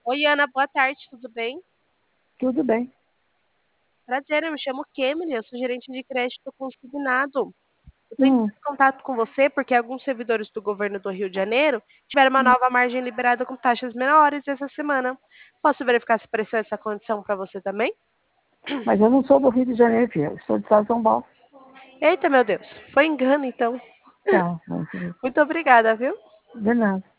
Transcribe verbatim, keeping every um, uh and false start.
Oi, Ana, boa tarde, tudo bem? Tudo bem. Prazer, eu me chamo Kemily, eu sou gerente de crédito consignado. Eu estou entrando Hum, em contato com você porque alguns servidores do governo do Rio de Janeiro tiveram uma hum. nova margem liberada com taxas menores essa semana. Posso verificar se apareceu essa condição para você também? Mas eu não sou do Rio de Janeiro, filha. Eu sou de São Paulo. Eita, meu Deus, foi engano então. Tá, não, Muito obrigada, viu? de nada.